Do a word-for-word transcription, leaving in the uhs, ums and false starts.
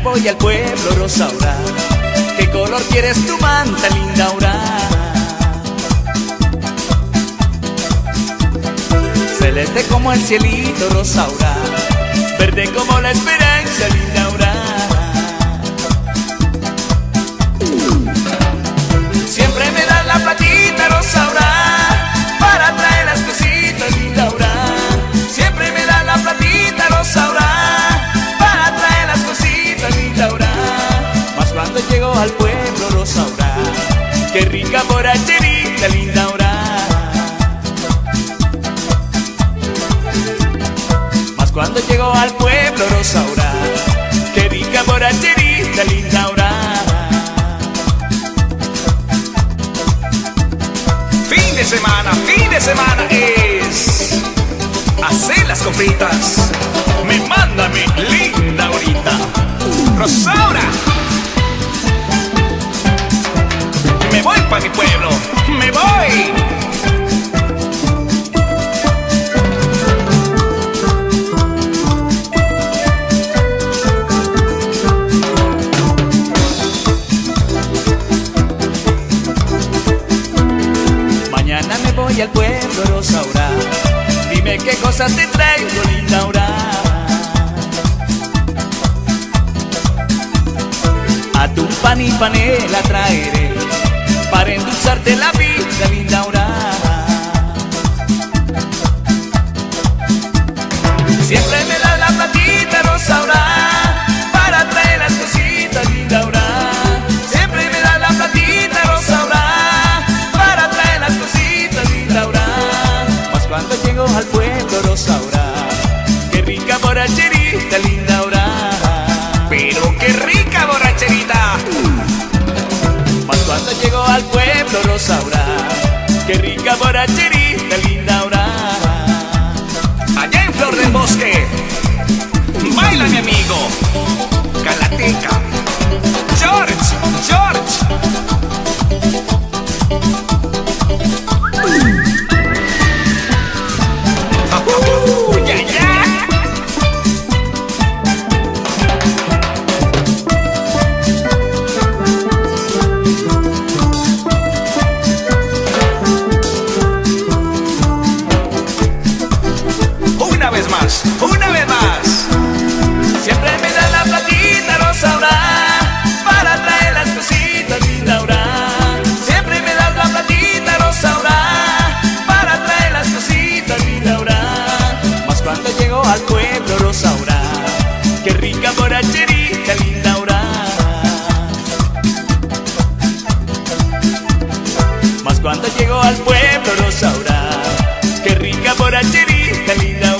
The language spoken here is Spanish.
voy al pueblo, Rosaura. ¿Qué color quieres tu manta, Lindaura? Celeste como el cielito, Rosaura. Verde como la esperanza, Lindaura. Siempre me das la platita, Rosaura, para traer las cositas, Lindaura. Siempre me das la platita, Rosaura, para traer las cositas, Lindaura. Mas cuando llego al pueblo, Rosaura, qué rica borracherita, Lindaura. Mas cuando llego al pueblo, Rosaura, qué rica borracherita, Lindaura. Fin de semana, fin de semana es hacer las compritas. Me manda mi Lindaurita, Rosaura. Me voy pa' mi pueblo, me voy. Mañana me voy al pueblo, Rosaura. Dime qué cosas te traigo, Lindaura. Atún, pan y panela traeré para endulzarte la vida, Lindaura. Siempre me das la platita, Rosaura, para traer las cositas, Lindaura. Siempre me das la platita, Rosaura, para traer las cositas, Lindaura. Mas cuando llego al pueblo, Rosaura, qué rica borracherita, Lindaura. Pero qué rica borracherita. Mas cuando llego al pueblo, Rosaura, qué rica borracherita, Lindaura. Allá en Flor del Bosque, baila mi amigo Calateca, George, George. Uh, yeah, yeah. Una vez más, una vez más. Siempre me das la platita, Rosaura, para traer las cositas, Lindaura. Siempre me das la platita, Rosaura, para traer las cositas, Lindaura. Mas cuando llego al pueblo, Rosaura, qué rica borracherita, Lindaura. Mas cuando llego al pueblo, Rosaura, qué rica borracherita, Lindaura.